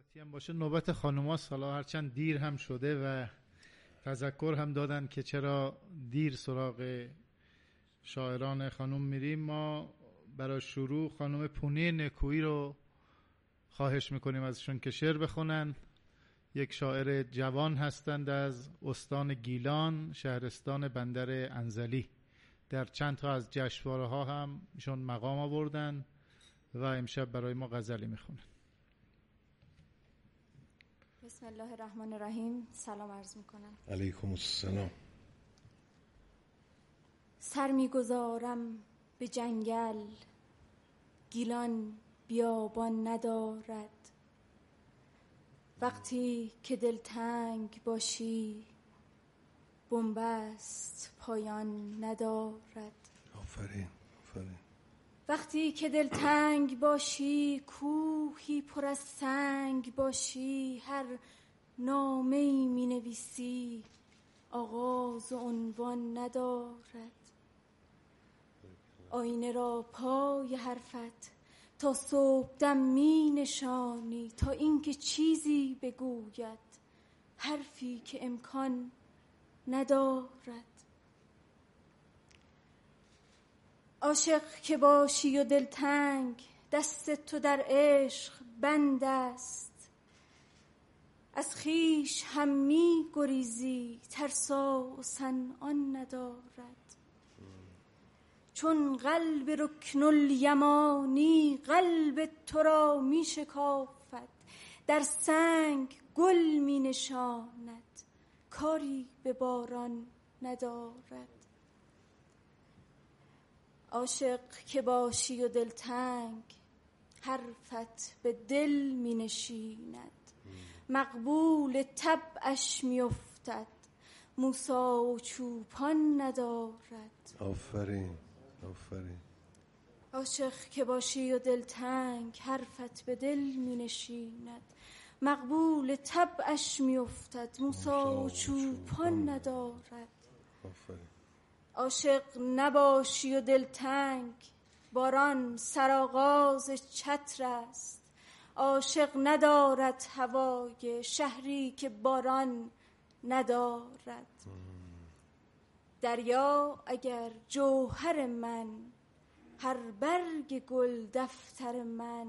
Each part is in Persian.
نوبتی هم باشه نوبت خانوماست. حالا هرچند دیر هم شده و تذکر هم دادن که چرا دیر سراغ شاعران خانوم میریم. ما برای شروع خانم پونه نکویی رو خواهش میکنیم ازشون که شعر بخونن. یک شاعر جوان هستند از استان گیلان، شهرستان بندر انزلی. در چند تا از جشنواره ها هم ایشون مقام آوردن و امشب برای ما غزلی میخونن. بسم الله الرحمن الرحیم. سلام عرض میکنم. علیکم السلام. سر میگذارم به جنگل، گیلان بیابان ندارد. وقتی که دلتنگ باشی، بنبست پایان ندارد. آفرین آفرین. وقتی که دلتنگ باشی، کوهی پر از سنگ باشی، هر نامه‌ای می نویسی آغاز و عنوان ندارد. آینه را پای حرفت تا صبحدم می نشانی، تا اینکه چیزی بگوید حرفی که امکان ندارد. عاشق که باشی و دلتنگ، دست تو در عشق بند است. از خویش هم می گریزی، ترسا و صنعان ندارد. چون قلب رکن الیمانی، قلب تو را می شکافد. در سنگ گل می نشاند، کاری به باران ندارد. عاشق که باشی و دلتنگ، حرفت به دل می نشیند. مقبول طبعش می افتد، موسی و چوپان ندارد. آفرین آفرین. عاشق که باشی و دلتنگ، حرفت به دل می نشیند. مقبول طبعش می افتد، موسی و چوپان ندارد. آفرین. عاشق نباشی و دلتنگ، باران سرآغاز چتر است. عاشق ندارد هوای شهری که باران ندارد. دریا اگر جوهر من، هر برگ گل دفتر من.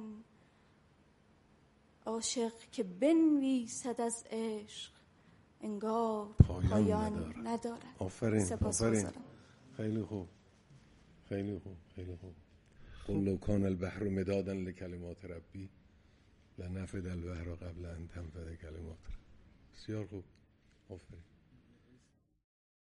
عاشق که بنویسد از عشق، انگار پایان ندارد. آفرین آفرین. خیلی خوب خیلی خوب خیلی خوب. قل لو کان البحر مدادا لکلمات ربی لنفد البحر قبل ان تنفد کلمات ربی. بسیار خوب. آفرین.